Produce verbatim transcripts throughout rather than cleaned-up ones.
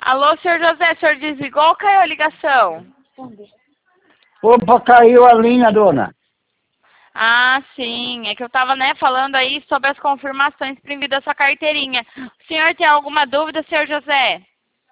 Alô, senhor José, o senhor desligou ou caiu a ligação? Opa, caiu a linha, dona. Ah, sim. É que eu tava, né, falando aí sobre as confirmações para envio da sua carteirinha. O senhor tem alguma dúvida, senhor José?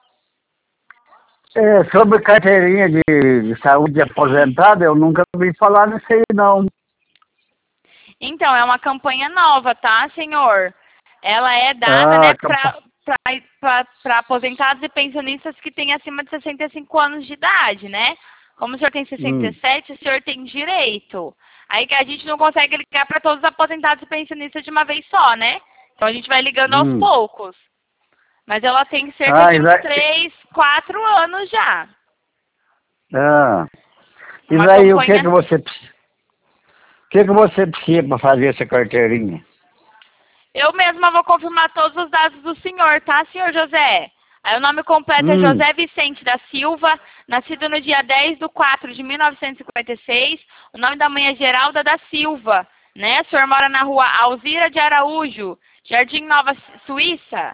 É, sobre carteirinha de, de saúde de aposentado, eu nunca ouvi falar nisso aí, não. Então, é uma campanha nova, tá, senhor? Ela é dada, Ah, né, campa- para aposentados e pensionistas que têm acima de sessenta e cinco anos de idade, né? Como o senhor tem sessenta e hum, sete, o senhor tem direito. Aí que a gente não consegue ligar para todos os aposentados e pensionistas de uma vez só, né? Então a gente vai ligando aos hum. poucos. Mas ela tem cerca Ah, de e uns daí, três, quatro anos já. ah, e Uma daí o que que campanha. você, precisa- o que que você precisa para fazer essa carteirinha? Eu mesma vou confirmar todos os dados do senhor, tá, senhor José? Aí o nome completo é Hum, José Vicente da Silva, nascido no dia dez de quatro de mil novecentos e cinquenta e seis. O nome da mãe é Geralda da Silva, né? O senhor mora na rua Alzira de Araújo, Jardim Nova Suíça.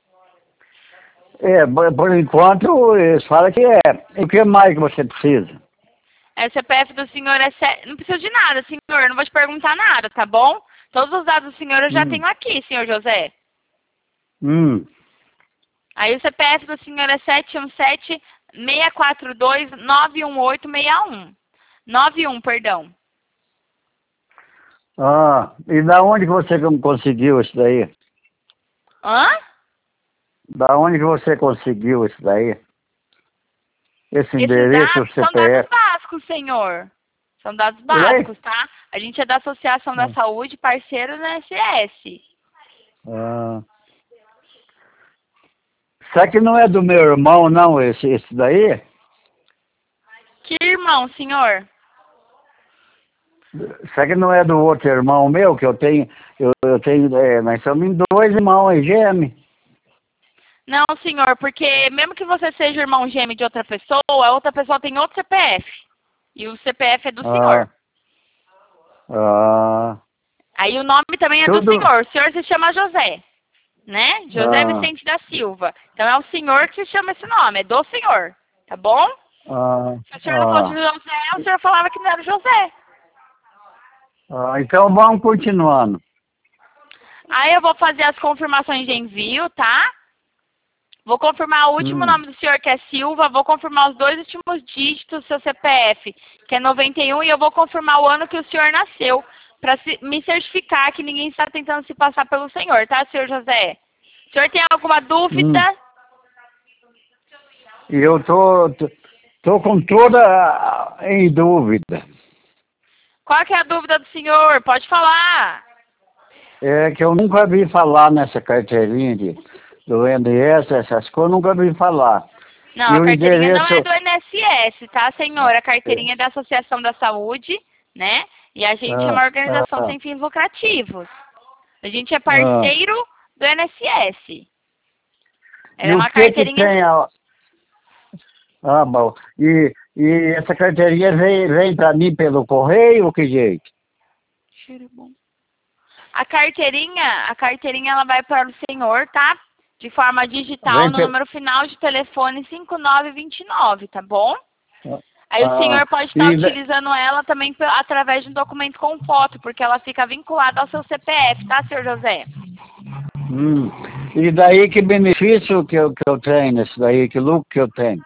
é, por por enquanto, eles falam que é. E o que mais que você precisa? É, o C P F do senhor é... Se... Não precisa de nada, senhor. Não vou te perguntar nada, tá bom? Todos os dados do senhor eu já Hum, tenho aqui, senhor José. hum. Aí o C P F do senhor é sete um sete, seis quatro dois, nove um oito seis um. nove um, perdão. Ah, e da onde que você conseguiu isso daí? Hã? Da onde que você conseguiu isso daí? Esse Esses endereço, dados o são dados C P F? básicos, senhor. São dados Oi? básicos, tá? A gente é da Associação da Saúde, parceiro da S S. Ah. Será que não é do meu irmão, não, esse, esse daí? Que irmão, senhor? Será que não é do outro irmão meu, que eu tenho, eu, eu tenho, é, nós somos em dois irmãos, é gêmeo. Não, senhor, porque mesmo que você seja irmão gêmeo de outra pessoa, a outra pessoa tem outro C P F. E o C P F é do senhor. Ah, ah, Aí o nome também é do tudo, senhor. O senhor se chama José, né? José ah, Vicente da Silva. Então é o senhor que se chama esse nome, é do senhor. Tá bom? ah, Se o senhor não fosse ah, José, o senhor falava que não era José. ah, então vamos continuando. Aí eu vou fazer as confirmações de envio, tá? Vou confirmar o último Hum, nome do senhor, que é Silva. Vou confirmar os dois últimos dígitos do seu C P F, que é noventa e um. E eu vou confirmar o ano que o senhor nasceu, para me certificar que ninguém está tentando se passar pelo senhor, tá, senhor José? O senhor tem alguma hum. dúvida? E eu tô, tô, tô com toda a- em dúvida. Qual que é a dúvida do senhor? Pode falar. É que eu nunca vi falar nessa carteirinha de, do I N S, essas coisas, nunca vi falar. Não, E a o carteirinha não endereço, é do I N S S, tá, senhor? A é, carteirinha é da Associação da Saúde, né? E a gente é ah, uma organização ah, sem fins lucrativos. A gente é ah. parceiro do I N S S. Ela E é o uma que que carteirinha... tem a... Ah, bom. E, e essa carteirinha vem, vem para mim pelo correio, que jeito? Cheiro bom. A carteirinha, a carteirinha ela vai para o senhor, tá? De forma digital Vem no pelo... número final de telefone cinco nove dois nove, tá bom? Aí o Ah, senhor pode estar e, da- utilizando ela também pe- através de um documento com foto, porque ela fica vinculada ao seu C P F, tá, senhor José? hum, e daí que benefício que eu, que eu tenho nisso daí, que lucro que eu tenho?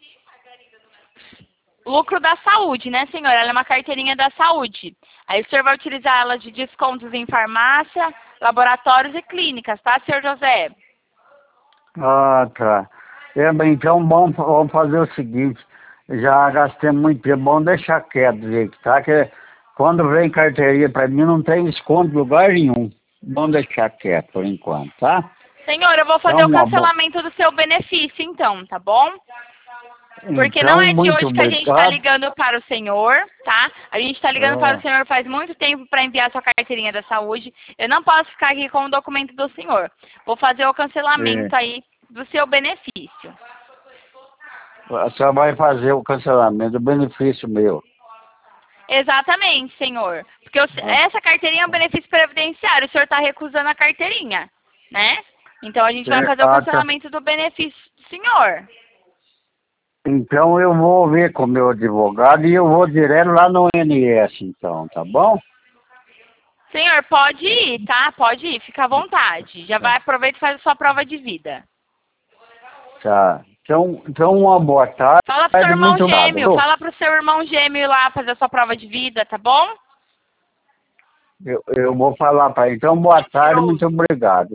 Lucro da saúde, né, senhor? Ela é uma carteirinha da saúde. Aí o senhor vai utilizar ela de descontos em farmácia, laboratórios e clínicas, tá, senhor José? Ah, tá. É, bem, então vamos, vamos fazer o seguinte, já gastei muito tempo, vamos deixar quieto, gente, tá? Que quando vem carteirinha para mim não tem desconto em lugar nenhum. Vamos deixar quieto por enquanto, tá? Senhor, eu vou fazer Então, o uma bo... cancelamento do seu benefício, então, tá bom? Porque não então é de muito hoje que a gente está obrigado. ligando para o senhor, tá? A gente está ligando para o Ah, senhor faz muito tempo para enviar sua carteirinha da saúde. Eu não posso ficar aqui com o documento do senhor. Vou fazer o é. cancelamento aí do seu benefício. A senhora vai fazer o cancelamento do benefício meu. Exatamente, senhor. Porque o- Ah, essa carteirinha é um benefício previdenciário. O senhor está recusando a carteirinha, né? Então a gente vai fazer o cancelamento do benefício do senhor. Então eu vou ver com o meu advogado e eu vou direto lá no I N S, então, tá bom? Senhor, pode ir, tá? Pode ir, fica à vontade. Já vai, aproveita e faz a sua prova de vida. Tá. Então, então uma boa tarde. Fala pro seu irmão Muito gêmeo, obrigado. fala pro seu irmão gêmeo ir lá fazer a sua prova de vida, tá bom? Eu, eu vou falar para ele. Então, boa tarde, muito obrigado.